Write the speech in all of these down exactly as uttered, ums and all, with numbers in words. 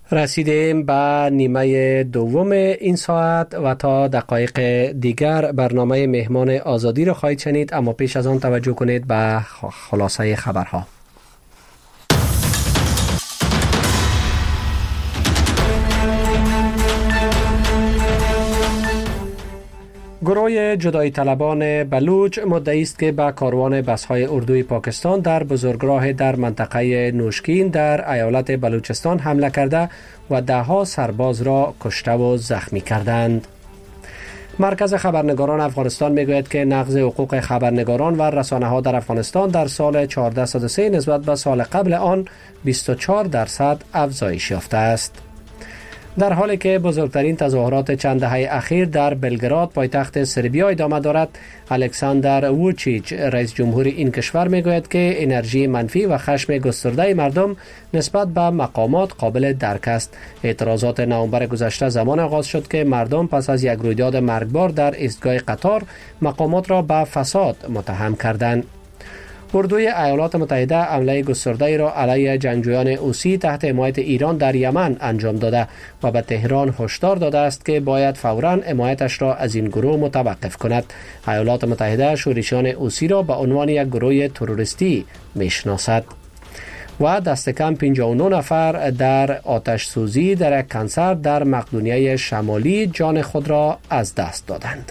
رسیدیم به نیمه دوم این ساعت و تا دقایق دیگر برنامه مهمان آزادی را خواهید شنید، اما پیش از آن توجه کنید به خلاصه خبرها. گروه جدایی طلبان بلوچ مدعی است که به کاروان بس‌های اردوی پاکستان در بزرگراه در منطقه نوشکین در ایالت بلوچستان حمله کرده و ده ها سرباز را کشته و زخمی کردند. مرکز خبرنگاران افغانستان میگوید که نقض حقوق خبرنگاران و رسانه‌ها در افغانستان در سال هزار و چهارصد و سه نسبت به سال قبل آن بیست و چهار درصد افزایش یافته است. در حالی که بزرگترین تظاهرات چند دهه اخیر در بلگراد پایتخت سربیا ادامه دارد، الکساندر ووچیچ رئیس جمهور این کشور میگوید که انرژی منفی و خشم گسترده مردم نسبت به مقامات قابل درک است. اعتراضات نوامبر گذشته زمان آغاز شد که مردم پس از یک رویداد مرگبار در ایستگاه قطار مقامات را به فساد متهم کردند. اردوی ایالات متحده حمله گسترده را علیه جنگجویان حوثی تحت حمایت ایران در یمن انجام داده و به تهران هشدار داده است که باید فوراً حمایتش را از این گروه متوقف کند. ایالات متحده شورشیان حوثی را به عنوان یک گروه تروریستی میشناسد. و دست کم پنجاه و نه نفر در آتش سوزی در یک کنسرت در مقدونیه شمالی جان خود را از دست دادند.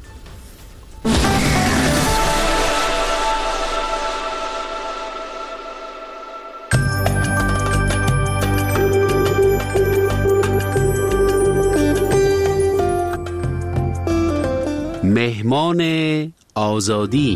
مهمان آزادی.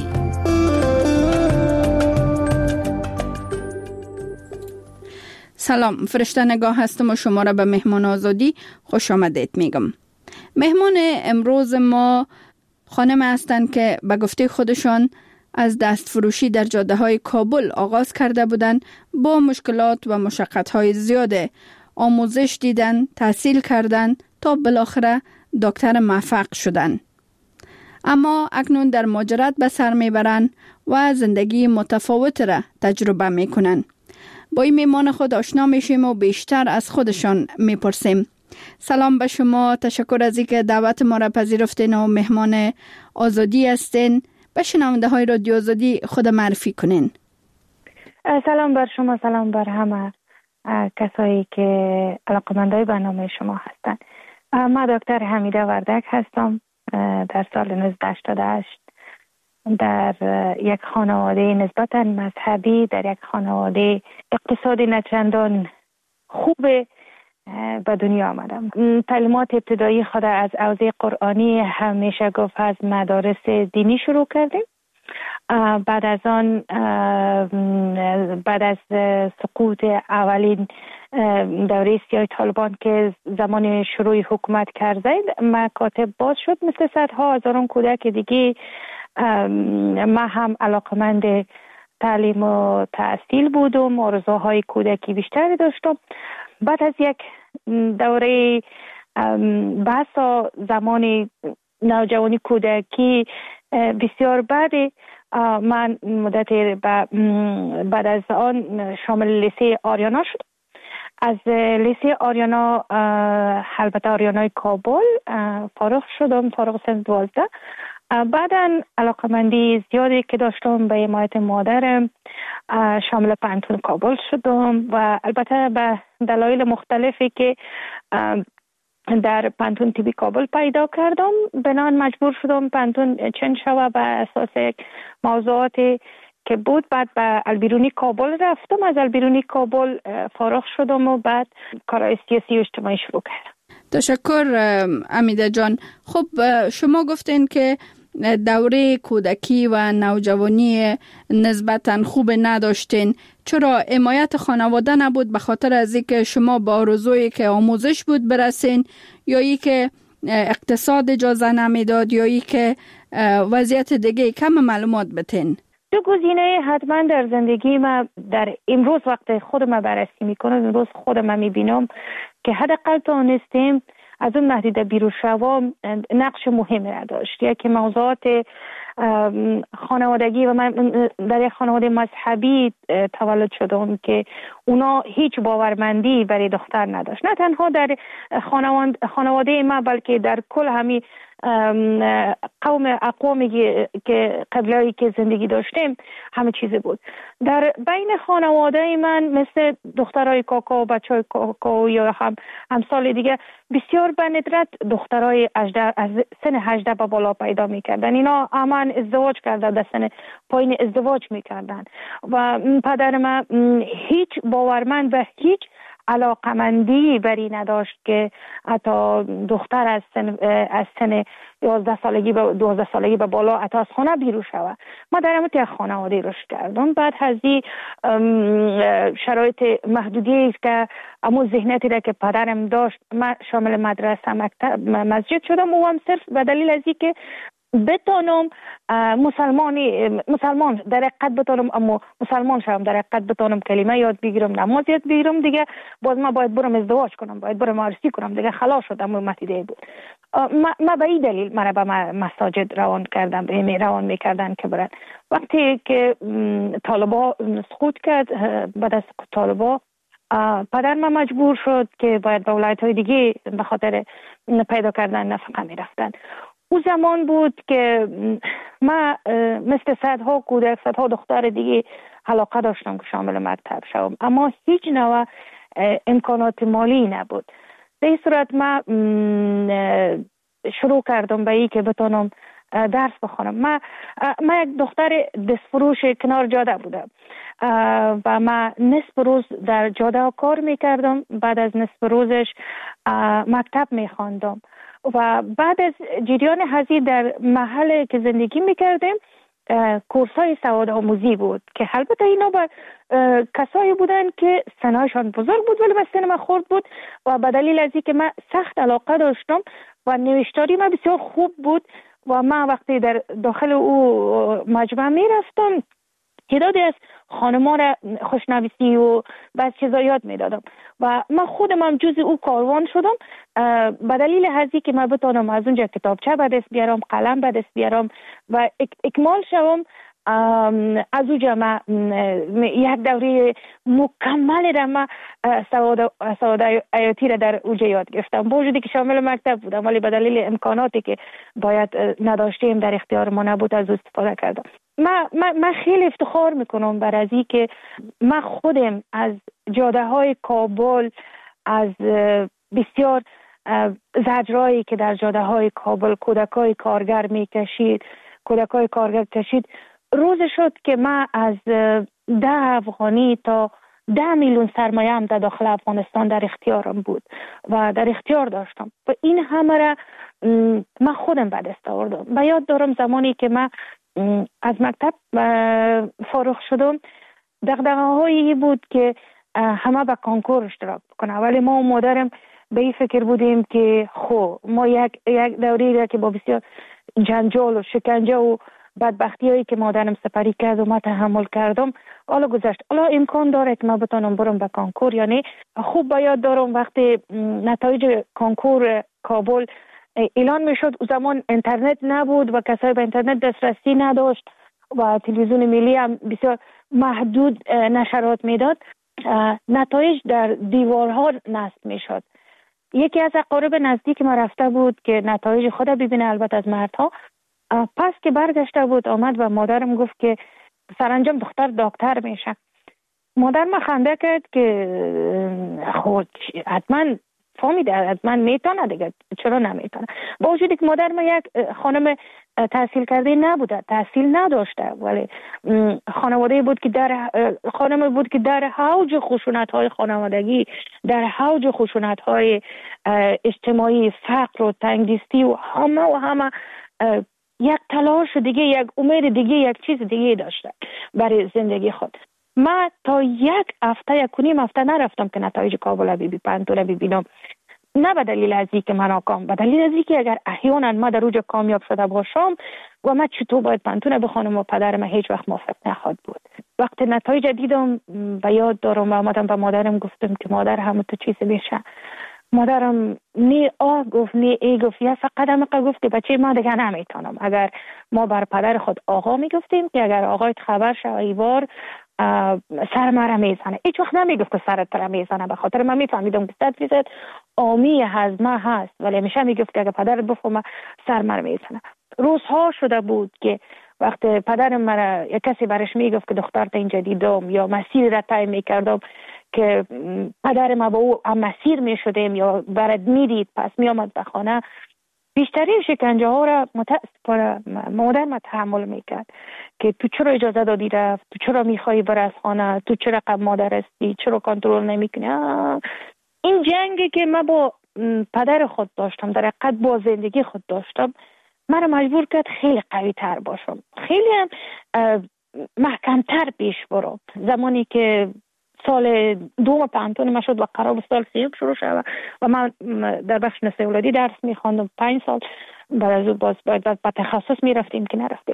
سلام، فرشته نگاه هستم و شما را به مهمان آزادی خوش آمدید میگم. مهمان امروز ما خانم هستند که به گفته خودشان از دست فروشی در جاده های کابل آغاز کرده بودند، با مشکلات و مشقت های زیاده آموزش دیدن، تحصیل کردن تا بالاخره دکتر موفق شدن. اما اکنون در مهاجرت به سر میبرند و زندگی متفاوت را تجربه میکنند. با این میمان خود آشنا میشیم و بیشتر از خودشان میپرسیم. سلام به شما، تشکر از اینکه دعوت ما را پذیرفتین و مهمان آزادی هستین. به شنونده های رادیو آزادی خود معرفی کنین. سلام بر شما، سلام بر همه کسایی که علاقه‌مندای برنامه شما هستند. من دکتر حمیده وردک هستم. در سال نوزده هشتاد و هشت در یک خانواده نسبتاً مذهبی، در یک خانواده اقتصادی نچندان خوب به دنیا آمدم. تعلیمات ابتدایی خود از حوزه قرآنی همیشه گفت از مدارس دینی شروع کردیم. بعد از آن بعد از سقوط اولین دوره سیاه طالبان که زمان شروع حکومت کرده مکاتب باز شد، مثل صدها هزاران کودک دیگه ما هم علاقمند تعلیم و تحصیل بودم، آرزوهای کودکی بیشتری داشتم. بعد از یک دوره بحث زمان نوجوانی کودکی بسیار بعدی، من مدت بعد از آن شامل لیسه آریانا شد. از لیسه آریانا، البته آریانای کابل، فارغ شدم، فارغ سن دوازده. بعداً علاقمندی زیادی که داشتم به حمایت مادرم شامل پانتون کابل شدم و البته به دلایل مختلفی که در پانتون تیبی کابل پیدا کردم، بنان مجبور شدم پانتون چنج شوه به اساس موضوعاتی که بود. بعد به البیرونی کابل رفتم، از البیرونی کابل فارغ شدم و بعد کارهای سیاسی و اجتماعی شروع کردم. تشکر امیده جان. خب شما گفتین که دوره کودکی و نوجوانی نسبتاً خوب نداشتین. چرا حمایت خانواده نبود؟ به خاطر از اینکه شما با آرزویی که آموزش بود برسین، یا ای که اقتصاد اجازه نمیداد، یا ای که وضعیت دیگه؟ کم معلومات بتین. دو گزینه حتما در زندگی ما در امروز وقت خودم بررسی میکنم، امروز خودم میبینم که حداقل تونستیم از اون محدوده بیرون شوم نقش مهمی را داشت. یکی موضوعات خانوادگی و من در یک خانواده مذهبی تولد شدم که اونا هیچ باورمندی برای دختر نداشت. نه تنها در خانواده ما بلکه در کل همین قوم اقوامی که قبلایی که زندگی داشتیم همه چیزی بود. در بین خانواده من مثل دخترای کاکا و بچهای کاکا یا هم همسال دیگه بسیار به ندرت دخترای از سن هجده به بالا پیدا میکردن. اینا همان ازدواج کرده در سن پایین ازدواج میکردن و پدر من هیچ باورمند و هیچ علاقمندی بری نداشت که حتی دختر از سن از سن یازده سالگی به دوازده سالگی به بالا حتی از خانه بیرون شود. ما در همون یک خانواده رشد کردم. بعد از این شرایط محدودی که امو ذهنیتی را که پدرم داشت من شامل مدرسه مکتب مسجد شدم و هم صرف به دلیل از اینکه بتونم مسلمانی مسلمان در حقیقت بتونم اما مسلمان شدم، در حقیقت بتونم کلمه یاد بگیرم، نماز یاد بگیرم، دیگه باز ما باید برم ازدواج کنم، باید برم عروسی کنم، دیگه خلاص شدم و متیده بود. ما, ما به این دلیل مرا به مساجد روان کردم، به روان میکردن که برن. وقتی که طالبا سقوط کرد، بعد از سقوط طالبا پدر ما مجبور شد که باید به ولایت های دیگه به خاطر پیدا کردن نفقه میرفتن. او زمان بود که ما مثل صدها کودک، صدها دختر دیگه علاقه داشتم که شامل مکتب شوم، اما هیچ نوع امکانات مالی نبود. به این صورت ما شروع کردم به این که بتونم درس بخونم. ما ما یک دختر دستفروش کنار جاده بودم و ما نصف روز در جاده کار میکردم، بعد از نصف روزش مکتب میخواندم و بعد از جریان هزی در محل که زندگی میکردیم کورس های سواد آموزی بود که البته اینا با کسایی بودن که سنشان بزرگ بود ولی به سن من خورد بود و به دلیل از اینکه من سخت علاقه داشتم و نوشتاری من بسیار خوب بود و من وقتی در داخل او مجمع میرفتم تعدادی از خانما را خوشنویسی و بعض چیزا یاد میدادم و من خودم هم جز او کاروان شدم به دلیل هزی که من بتونم از اونجا کتابچه به دست بیارم، قلم به دست بیارم و اک اکمال شوم. از اونجا من یک دوره مکمل را من سواد سواد حیاتی را در اونجا یاد گرفتم، با وجودی که شامل مکتب بودم ولی به دلیل امکاناتی که باید نداشتیم در اختیار ما نبود از استفاده کردم. من من خیلی افتخار میکنم بر از این که من خودم از جاده های کابل، از بسیار زجرایی که در جاده های کابل کودکای کارگر میکشید کودکای کارگر کشید روز شد که من از ده افغانی تا ده میلیون سرمایه هم در داخل افغانستان در اختیارم بود و در اختیار داشتم و این همه را من خودم به دست آوردم. و یاد دارم زمانی که من از مکتب فارغ شدم دغدغه‌هایی بود که همه به کنکور اشتراک بکنه، ولی ما و مادرم به این فکر بودیم که خب ما یک یک دوری را که با بسیار جنجال و شکنجه و بدبختی هایی که مادرم سپری کرد و ما تحمل کردم حالا گذشت، حالا امکان داره که ما بتونم برم به کنکور. یعنی خوب به یاد دارم وقتی نتایج کنکور کابل اعلان میشد، او زمان اینترنت نبود و کسایی به اینترنت دسترسی نداشت و تلویزیون ملی هم بسیار محدود نشرات میداد، نتایج در دیوارها نصب میشد. یکی از اقارب نزدیک ما رفته بود که نتایج خود ببینه، البته از مردها. پس که برگشته بود آمد و مادرم گفت که سرانجام دختر دکتر میشه. مادر ما خنده کرد که خود حتما فهمیده، حتما میتونه دیگه، چرا نمیتونه؟ با وجودی که مادر ما یک خانم تحصیل کرده نبوده، تحصیل نداشته، ولی خانواده بود که در خانم بود که در حوج خشونت های خانوادگی، در حوج خشونت های اجتماعی، فقر و تنگدستی و همه و همه یک تلاش دیگه، یک امید دیگه، یک چیز دیگه داشته برای زندگی خود. من تا یک هفته یک کنیم هفته نرفتم که نتایج کابل بی پنتون ببینم، نه به دلیل از اینکه من ناکام، به دلیل از اینکه اگر احیانا ما در اوج کامیاب شده باشم و من چطور باید پنتون بخونم و پدر من هیچ وقت موافق نخواهد بود. وقتی نتایج دیدم به یاد دارم و آمدم به مادرم گفتم که مادر همه تو چیز میشه مادرم نی آه گفت نی ای گفت، یا فقط هم گفت که بچه ما دیگه نمیتونم. اگر ما بر پدر خود آقا میگفتیم که اگر آقایت خبر شد ایوار سر مرا میزنه، هیچ وقت نمیگفت که سرت را میزنه، به خاطر من میفهمیدم که صد فیصد آمی هضمه هست، ولی همیشه میگفت که اگر پدرت بفهمه سر مرا میزنه. روزها شده بود که وقت پدرم مرا یک کسی برش میگفت که دخترت اینجا دیدم، یا مسیر را طی میکردم که پدر ما با او هم مسیر میشدیم یا برد میدید، پس میامد به خانه، بیشترین شکنجه ها را متاسفانه مادر ما تحمل میکرد که تو چرا اجازه دادی رفت، تو چرا میخوایی بر از خانه، تو چرا قبل مادر هستی، چرا کنترل نمیکنی. این جنگی که من با پدر خود داشتم، در حقیقت با زندگی خود داشتم، من مجبور کرد خیلی قوی تر باشم، خیلی هم محکمتر پیش برم. زمانی که سال دوم پانتون ما شد و قرار سال سیوم شروع شد و من در بخش نسل اولادی درس میخواندم پنج سال، بعد از اون باز باید به تخصص میرفتیم که نرفتیم.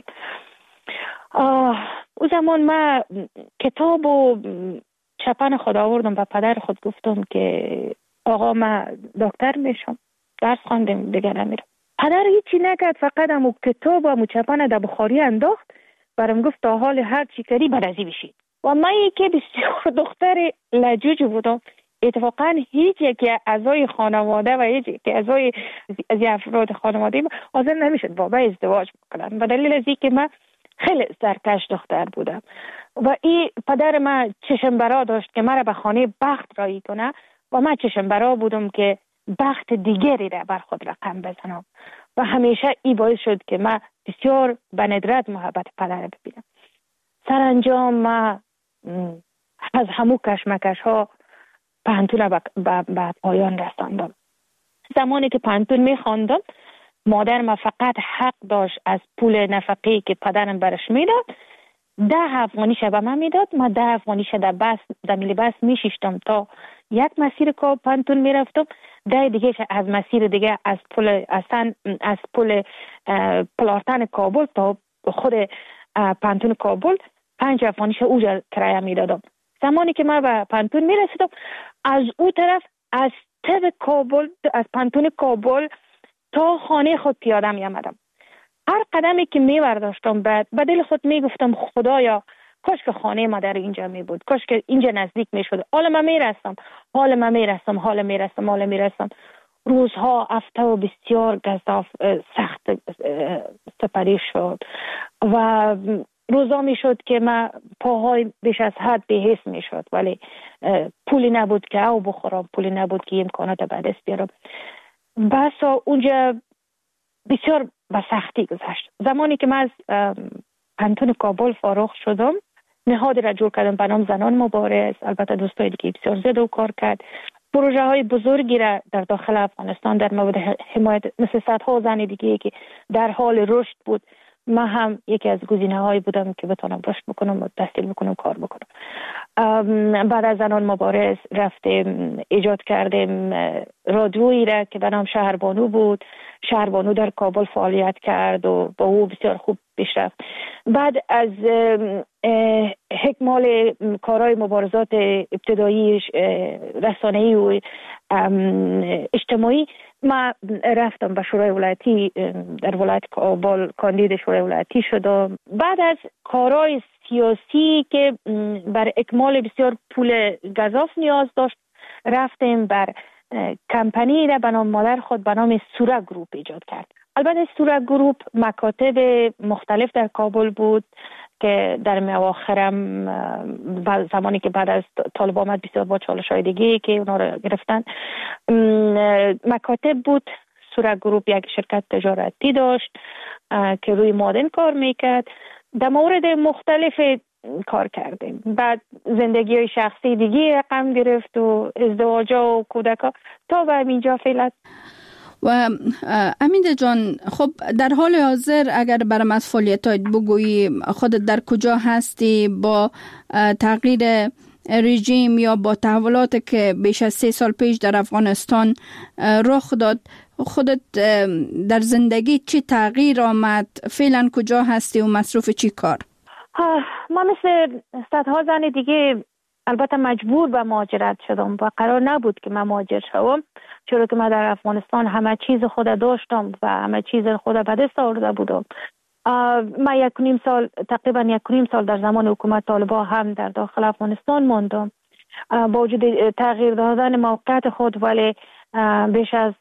او زمان من کتاب و چپن خود آوردم و پدر خود گفتم که آقا من دکتر میشم، درس خواندم دیگه نمیرم. پدر هیچی نکرد، فقط همو کتاب و همو چپن در بخاری انداخت، برام گفت تا حال هر چی کردی برازی بشید. و من یکی بسیار دختر لجوج بودم، اتفاقا هیچ یکی اعضای خانواده و هیچ یکی اعضای از افراد خانواده حاضر نمیشد با من ازدواج بکنن، به دلیل از اینکه من خیلی سرکش دختر بودم و این پدر من چشم برا داشت که مرا به خانه بخت رایی کنه و من چشم برا بودم که بخت دیگری را بر خود رقم بزنم و همیشه این باعث شد که من بسیار به ندرت محبت پدر ببینم. سرانجام من از همو کشمکش ها پانتون را به پایان رساندم. زمانی که پانتون می خواندم، مادر ما فقط حق داشت از پول نفقه‌ای که پدرم برش میداد ده افغانی به من میداد. من ده افغانی در بس در میلی بس میشیشتم تا یک مسیر که پانتون میرفتم، ده دیگه از مسیر دیگه از پل اصلا از پل پلارتن کابل تا خود پانتون کابل پنج افغانیش اوجا کرایه میدادم. زمانی که من به پانتون میرسیدم، از او طرف از تب کابل از پانتون کابل تا خانه خود پیاده می آمدم. هر قدمی که می برداشتم بعد به دل خود می گفتم خدایا کاش که خانه مادر اینجا می بود، کاش که اینجا نزدیک می شد. حالا من می رسم حالا من می رسم حالا می رسم حالا می رسم روزها هفته و بسیار گزاف سخت سپری شد و روزا می شد که من پاهای بیش از حد بی‌حس می شد، ولی پولی نبود که او بخورم، پولی نبود که امکانات به دست بیارم. بس اونجا بسیار به سختی گذشت. زمانی که من از پانتون کابل فارغ شدم، نهادی را جور کردم به نام زنان مبارز. البته دوستای دیگه بسیار زیاد و کار کرد. پروژه های بزرگی را در داخل افغانستان در مورد حمایت مثل صدها زن دیگه که در حال رشد بود، من هم یکی از گزینه هایی بودم که بتونم رشد بکنم و تحصیل بکنم، کار بکنم. بعد از زنان مبارز رفتیم ایجاد کردیم رادیویی را که به نام شهربانو بود. شهربانو در کابل فعالیت کرد و با او بسیار خوب پیش رفت. بعد از حکمال کارهای مبارزات ابتدایی رسانه‌ای و اجتماعی، ما رفتم به شورای ولایتی در ولایت کابل کاندید شورای ولایتی شدم. بعد از کارهای سیاسی که بر اکمال بسیار پول گزاف نیاز داشت، رفتیم بر کمپانی را به نام مادر خود به نام سوره گروپ ایجاد کرد. البته سوره گروپ مکاتب مختلف در کابل بود که در مواخرم زمانی که بعد از طالب آمد بسیار با چالش‌های دیگه که اونا رو گرفتن مکاتب بود. سوره گروپ یک شرکت تجارتی داشت که روی مادن کار میکرد. در مورد مختلف کار کردیم. بعد زندگی های شخصی دیگه رقم گرفت و ازدواجا و کودکا تا به اینجا فعلا. و امیده جان، خب در حال حاضر اگر برام از فعالیتات بگویی، خودت در کجا هستی با تغییر رژیم یا با تحولاتی که بیش از سه سال پیش در افغانستان رخ داد، خودت در زندگی چی تغییر آمد؟ فعلا کجا هستی و مصروف چی کار؟ ما مثل صدها زن دیگه البته مجبور به مهاجرت شدم و قرار نبود که من مهاجر شوم، چرا که من در افغانستان همه چیز خود داشتم و همه چیز خود به دست آورده بودم. من یک و نیم سال تقریبا یک و نیم سال در زمان حکومت طالبان هم در داخل افغانستان ماندم. با وجود تغییر دادن موقعیت خود، ولی بیش از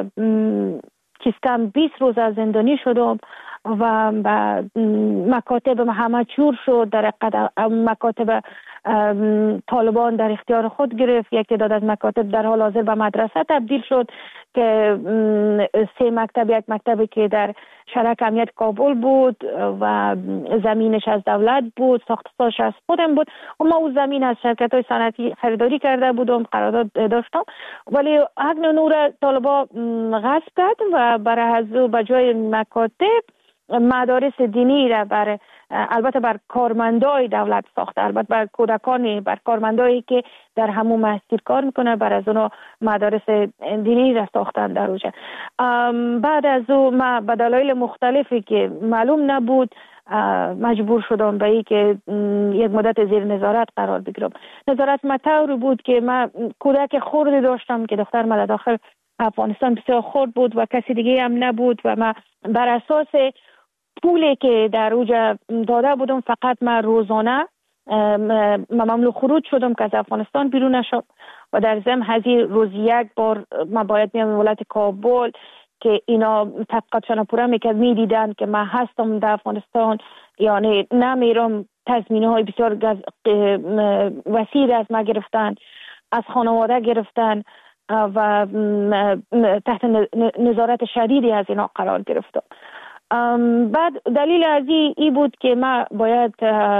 چیز کم بیست روز از زندانی شدم و مکاتب همه چور شد. در مکاتب طالبان در اختیار خود گرفت. یک تعداد از مکاتب در حال حاضر به مدرسه تبدیل شد که سه مکتب، یک مکتبی که در شرک امنیت کابل بود و زمینش از دولت بود، ساختش از خودم بود و ما اون زمین از شرکت های صنعتی خریداری کرده بودم، قرارداد داشتم، ولی حق نور طالبان غصب کرد و برای از به جای مکاتب مدارس دینی را بر البته بر کارمندای دولت ساخته، البته بر کودکان، بر کارمندایی که در همون مسجد کار میکنه، بر از اونها مدارس دینی را ساختن در اوجه. بعد از او ما به دلایل مختلفی که معلوم نبود مجبور شدم به این که یک مدت زیر نظارت قرار بگیرم. نظارت مطور بود که من کودک خردی داشتم که دختر من داخل افغانستان بسیار خرد بود و کسی دیگه هم نبود و من بر اساس پولی که در اوجه داده بودم فقط من روزانه ممنوع خروج شدم که از افغانستان بیرون نشم و در ضمن هزینه روز یک بار من باید میام ولایت کابل که اینا تحقیقاتشان پورا میکرد، میدیدن که من هستم در افغانستان، یعنی نمیرم. تضمینه های بسیار وسیع از ما گرفتن، از خانواده گرفتن و تحت نظارت شدیدی از اینا قرار گرفتم. بعد دلیل از ای بود که من باید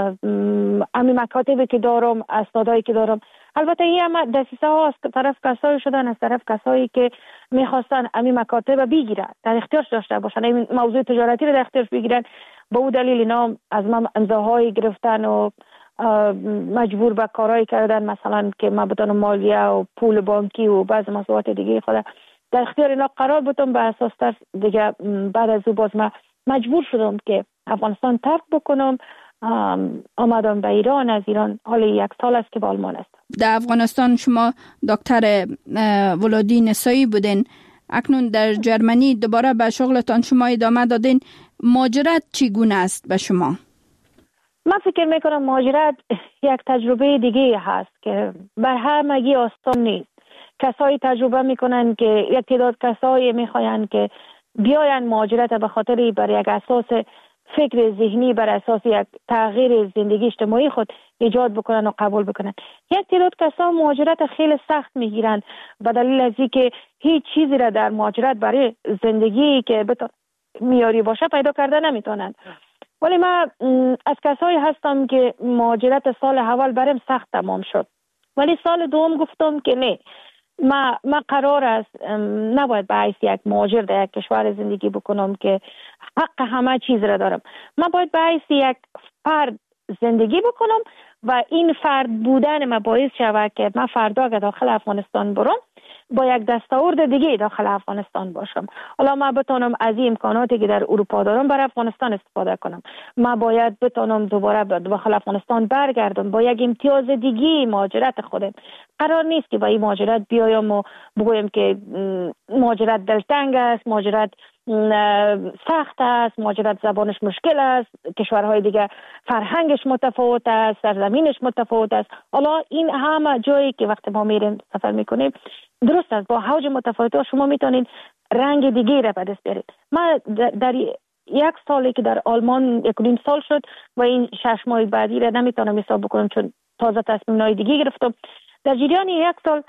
امی مکاتبی که دارم، اسنادایی که دارم، البته این هم دسیسه ها از طرف کسایی شدن، از طرف کسایی که میخواستن امی مکاتب بگیرن، در اختیارش داشته باشن، این موضوع تجارتی رو در اختیارش بگیرن. با اون دلیل اینا از من امضاهایی گرفتن و مجبور به کارهایی کردن، مثلا که من بتونم مالیه و پول بانکی و بعض مسئولیت دیگه خود در اختیار اینا قرار بودم. به اساس تر دیگه بعد از او باز من مجبور شدم که افغانستان ترک بکنم. آمدم به ایران. از ایران حالا یک سال است که به آلمان هستم. در افغانستان شما دکتر ولادی نسایی بودین، اکنون در جرمنی دوباره به شغلتان شما ادامه دادین. مهاجرت چگونه است به شما؟ من فکر میکنم مهاجرت یک تجربه دیگه هست که بر همگی آسان نیست. کسایی تجربه میکنن که یک تعداد کسایی میخواین که بیاین مهاجرت به خاطر بر یک اساس فکر ذهنی، بر اساس یک تغییر زندگی اجتماعی خود ایجاد بکنن و قبول بکنن. یک تعداد کسا مهاجرت خیلی سخت میگیرن به دلیل از اینکه هیچ چیزی را در مهاجرت برای زندگی که میاری باشه پیدا کرده نمیتونن. ولی من از کسایی هستم که مهاجرت سال اول برام سخت تمام شد، ولی سال دوم گفتم که نه، ما ما قرار است نباید به حیث یک مهاجر در یک کشور زندگی بکنم که حق همه چیز را دارم. من باید به حیث یک فرد زندگی بکنم و این فرد بودن ما باعث شود که من فردا که داخل افغانستان برم با یک دستاورد دیگه داخل افغانستان باشم. حالا من بتونم از این امکاناتی که در اروپا دارم برای افغانستان استفاده کنم. من باید بتونم دوباره داخل افغانستان برگردم با یک امتیاز دیگه مهاجرت خودم. قرار نیست که با این مهاجرت بیایم و بگویم که مهاجرت دلتنگ است، مهاجرت سخت است، مهاجرت زبانش مشکل است، کشورهای دیگه فرهنگش متفاوت است، سرزمینش متفاوت است. حالا این همه جایی که وقتی ما میریم سفر میکنیم درست است، با حوج متفاوت شما میتونید رنگ دیگه را به دست بیارید. من در یک سالی که در آلمان یک و نیم سال شد و این شش ماه بعدی را نمیتونم حساب بکنم چون تازه تصمیم‌های دیگه گرفتم. در جریان یک سال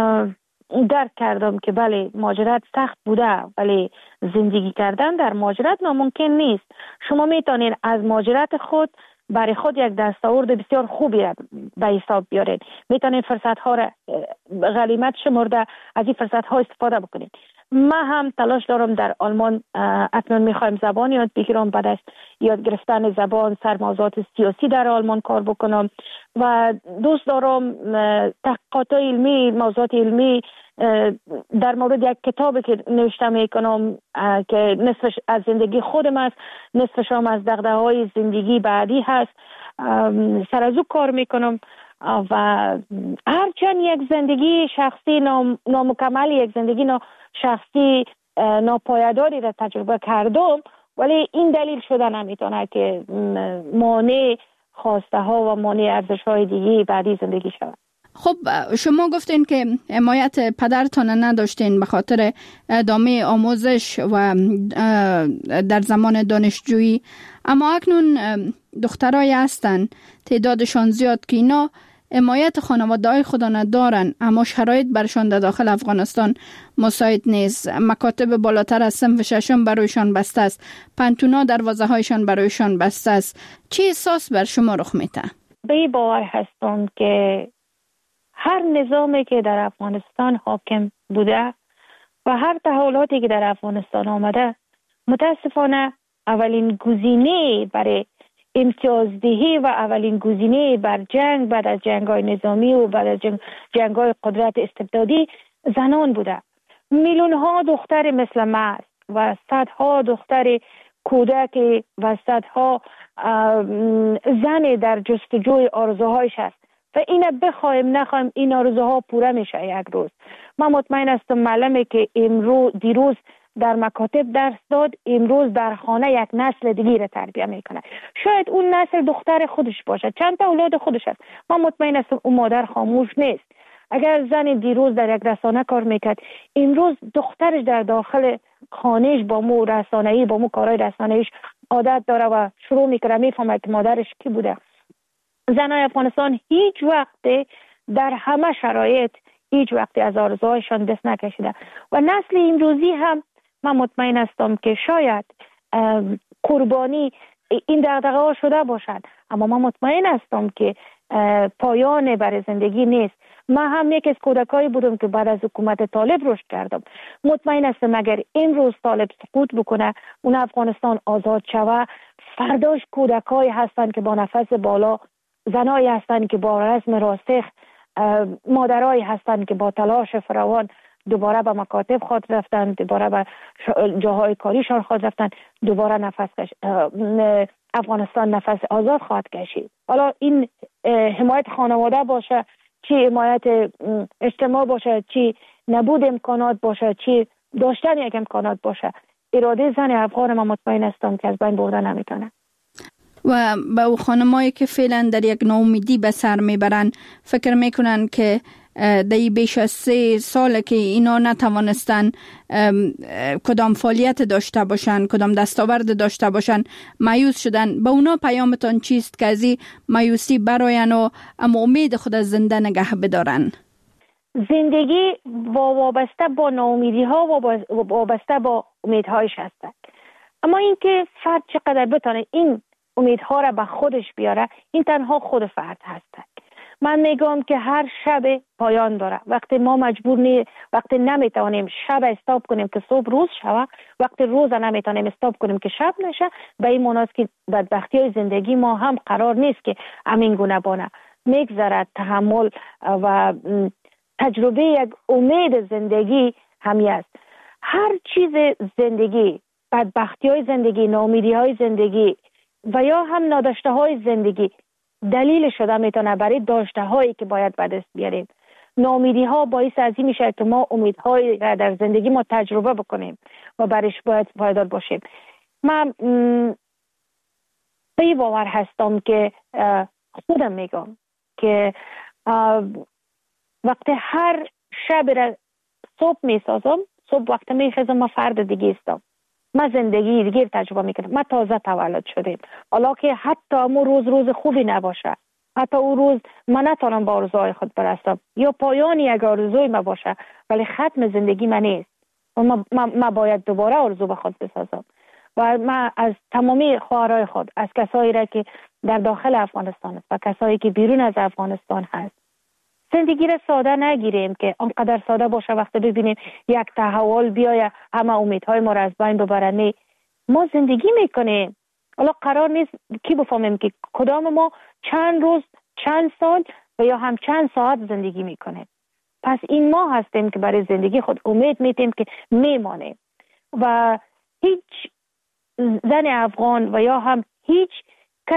درک کردم که بله مهاجرت سخت بوده، ولی زندگی کردن در مهاجرت ناممکن نیست. شما میتونید از مهاجرت خود برای خود یک دستاورد بسیار خوبی را به حساب بیارید. میتونید فرصت ها را غنیمت شمرده از این فرصت ها استفاده بکنید. من هم تلاش دارم در آلمان اکنون میخوایم زبان یاد بگیرم، بعد از یاد گرفتن زبان سر موضوعات سیاسی در آلمان کار بکنم و دوست دارم تحقیقات علمی، موضوعات علمی در مورد یک کتابی که نوشته میکنم که نصفش از زندگی خودم است، نصفش هم از دغدغه‌های زندگی بعدی هست، سر از او کار میکنم و هرچند یک زندگی شخصی نام، نامکمل، یک زندگی نا شخصی ناپایداری را تجربه کردم، ولی این دلیل شده نمیتونه که مانع خواسته ها و مانع ارزش های دیگه بعدی زندگی شود. خب شما گفتین که حمایت پدرتان نداشتین به خاطر ادامه آموزش و در زمان دانشجویی، اما اکنون دخترای هستن تعدادشان زیاد که اینا حمایت خانواده های خود ندارن، اما شرایط برشان در داخل افغانستان مساعد نیست. مکاتب بالاتر از صنف ششم برایشان بسته است، پنتونا دروازه هایشان برایشان بسته است. چه احساس بر شما رخ میده؟ به باور هستم که هر نظامی که در افغانستان حاکم بوده و هر تحولاتی که در افغانستان آمده، متاسفانه اولین گزینه برای امتیازدهی و اولین گزینه بر جنگ بعد از جنگ‌های نظامی و بعد از جنگ جنگ‌های قدرت استبدادی زنان بوده. میلیون ها دختر مثل ما و صدها دختر کودک و صدها زن در جستجوی آرزوهایش است و اینه بخوایم نخوایم این آرزوها پوره میشه یک روز. من مطمئن هستم معلمی که امروز دیروز در مکاتب درس داد، امروز در خانه یک نسل دیگه را تربیت میکنه. شاید اون نسل دختر خودش باشه، چند تا اولاد خودش است. من مطمئن هستم اون مادر خاموش نیست. اگر زن دیروز در یک رسانه کار میکرد، امروز دخترش در داخل خانهش با مو رسانه‌ای با مو کارهای رسانه‌ایش عادت داره و شروع میکنه میفهمه که مادرش کی بوده. زنای افغانستان هیچ وقت در همه شرایط هیچ وقت از آرزوهایشان دست نکشیده و نسل امروزی هم من مطمئن هستم که شاید قربانی این دغدغه ها شده باشد، اما من مطمئن هستم که پایان برای زندگی نیست. من هم یک از کودکایی بودم که بعد از حکومت طالب رشد کردم. مطمئن هستم اگر امروز طالب سقوط بکنه، اون افغانستان آزاد شود، فرداش کودکایی هستند که با نفس بالا، زنایی هستند که با رزم راسخ، مادرایی هستند که با تلاش فراوان دوباره به مکاتب خود رفتن، دوباره به جاهای کاریشان خود رفتن، دوباره نفس کش... افغانستان نفس آزاد خواهد کشید. حالا این حمایت خانواده باشه، چی حمایت اجتماع باشه، چی نبود امکانات باشه، چی داشتن یک امکانات باشه، اراده زن افغان ما مطمئن هستم که از بین برده نمیتونه. و به او خانمایی که فعلا در یک ناامیدی به سر میبرن، فکر میکنن که در بیش از سه سال که اینا نتوانستن کدام فعالیت داشته باشن، کدام دستاورد داشته باشن، مایوس شدن. به اونا پیامتان چیست که از این مایوسی براین و اما امید خود از زنده نگه بدارن؟ زندگی وابسته با ناامیدی ها و وابسته با امیدهایش هستند، اما اینکه فرد چقدر بتونه این امیدها را به خودش بیاره، این تنها خود فرد هست. من میگم که هر شب پایان داره. وقتی ما مجبور نی وقتی نمیتونیم شب استاپ کنیم که صبح روز شوه، وقتی روز نمیتونیم استاپ کنیم که شب نشه، به این معنی است که بدبختی های زندگی ما هم قرار نیست که همین گونه بانه. میگذرد تحمل و تجربه یک امید زندگی همی است. هر چیز زندگی، بدبختی های زندگی، ناامیدی های زندگی و یا هم ناداشته های زندگی دلیل شده میتونه برای داشته هایی که باید به دست بیاریم. ناامیدی ها باعث از این میشه که ما امیدهایی را در زندگی ما تجربه بکنیم و برش باید پایدار باشیم. من به باور هستم که خودم میگم که وقتی هر شب را صبح میسازم، صبح وقتی میخیزم ما فرد دیگه استم، ما زندگی دیگه تجربه میکنم. ما تازه تولد شدیم، حالا که حتی امو روز روز خوبی نباشه، حتی اون روز من نتونم با آرزوهای خود برسم یا پایان یک آرزوی ما باشه، ولی ختم زندگی من نیست و ما, ما, ما باید دوباره آرزو به خود بسازم. و من از تمامی خواهرای خود، از کسایی را که در داخل افغانستان است و کسایی که بیرون از افغانستان هست، زندگی را ساده نگیریم که آنقدر ساده باشه وقتی ببینیم یک تحول بیایه همه امیدهای ما را از بین ببره. نه، ما زندگی میکنیم. حالا قرار نیست کی بفهمیم که کدام ما چند روز، چند سال و یا هم چند ساعت زندگی میکنیم. پس این ما هستیم که برای زندگی خود امید میتیم که میمانیم و هیچ زن افغان و یا هم هیچ کسی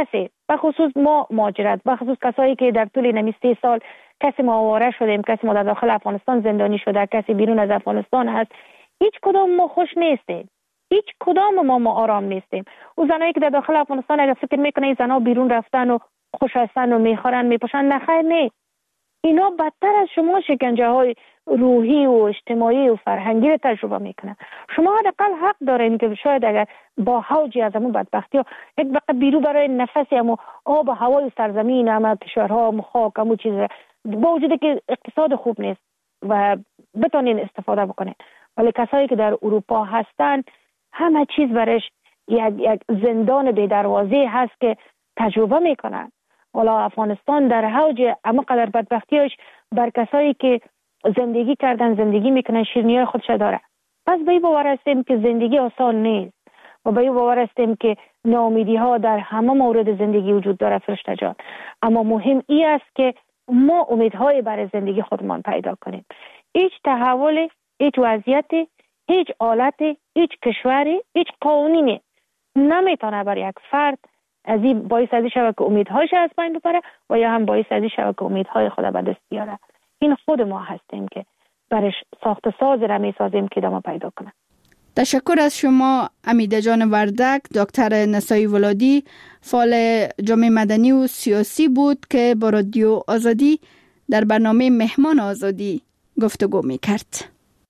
به خصوص ما مهاجرت، به خصوص کسایی که در طول نمی سه سال کسی ما آواره شدیم، کسی ما در داخل افغانستان زندانی شده، کسی بیرون از افغانستان هست، هیچ کدام ما خوش نیستیم، هیچ کدام ما ما آرام نیستیم. او زنایی که در داخل افغانستان اگر فکر میکنه این زنا بیرون رفتن و خوش هستن و میخورن میپوشن، نه خیر نیست. اینا بدتر از شما شکنجه های روحی و اجتماعی و فرهنگی رو تجربه میکنن. شما حداقل حق دارین که شاید اگر با حوجی از همون بدبختی ها یک بقیه بیرو برای نفسی هم و آب و هوای سرزمین هم کشورها هم خاک هم چیز، با وجود که اقتصاد خوب نیست و بتونین استفاده بکنین، ولی کسایی که در اروپا هستن همه چیز برش یک, یک زندان بی دروازه هست که تجربه میکنن. والا افغانستان در حوج اما قدر بدبختیش بر کسایی که زندگی کردن زندگی میکنن شیرینی خودش داره. پس به این باور هستیم که زندگی آسان نیست و به این باور هستیم که ناامیدی ها در همه مورد زندگی وجود داره فرشته جان، اما مهم ای است که ما امیدهای برای زندگی خودمان پیدا کنیم. هیچ تحول، هیچ وضعیت، هیچ حالت، هیچ کشوری، هیچ قانونی نمیتونه بر یک فرد از این باعث ازی شود که امیدهایش از بین ببره و یا هم باعث ازی شود که امیدهای خود به دست بیاره. این خود ما هستیم که برش ساخت ساز را می سازیم که دام پیدا کنه. تشکر از شما امیده جان وردک. دکتر نسایی ولادی فعال جامعه مدنی و سیاسی بود که با رادیو آزادی در برنامه مهمان آزادی گفتگو می کرد.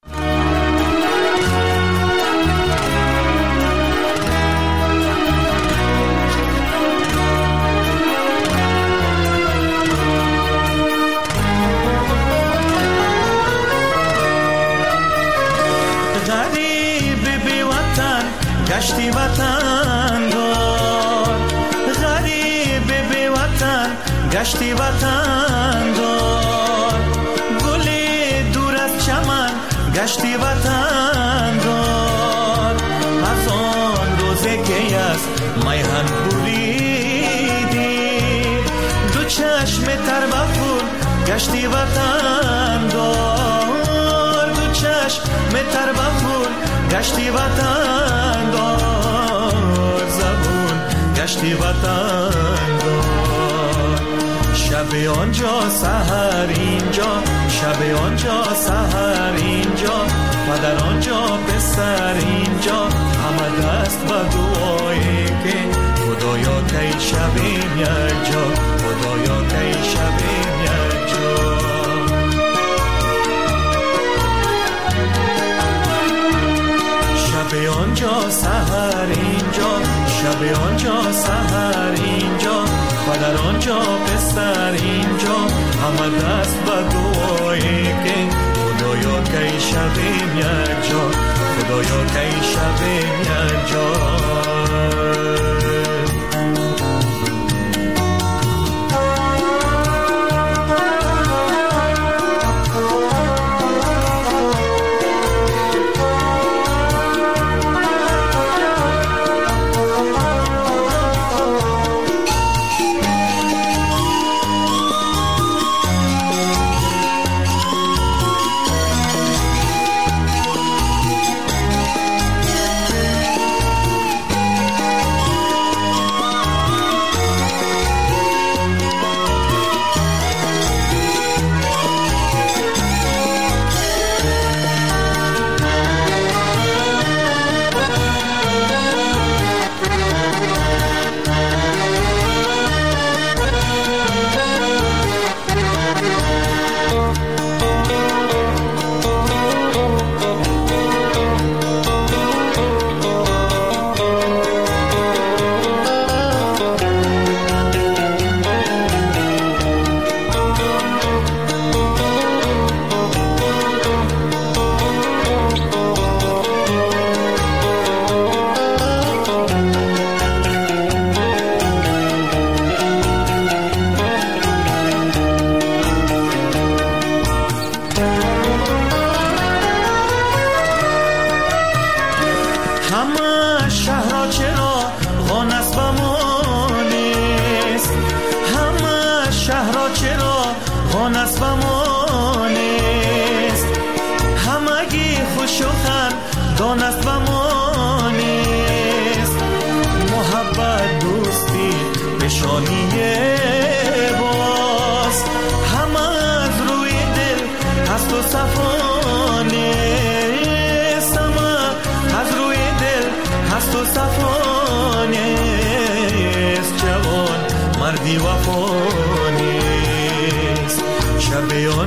گشتی وطن دار، غریب بی وطن گشتی وطن دار، گلی دور از چمن گشتی وطن دار، از آن روزه که از میهن بریدی دو چشم تر بخون گشتی وطن دار، دو چشم تر بخون گشتی وطن دار، زبون گشتی وطن دار، شب آنجا سحر اینجا، شب آنجا سحر اینجا، پدر آنجا پسر اینجا، همه دست به دعایی که خدایا کی شبیم یک جا، خدایا کی شبیم یک جا. شب آنجا سحر اینجا، شب آنجا سحر اینجا، پدر آنجا پسر اینجا، همه دست به دعایی که خدایا کی شبیم یک جا، خدایا کی شبیم یک جا. و صفا نیست، اما از روی دل هست و صفا نیست. جوان مردی وفا نیست، شب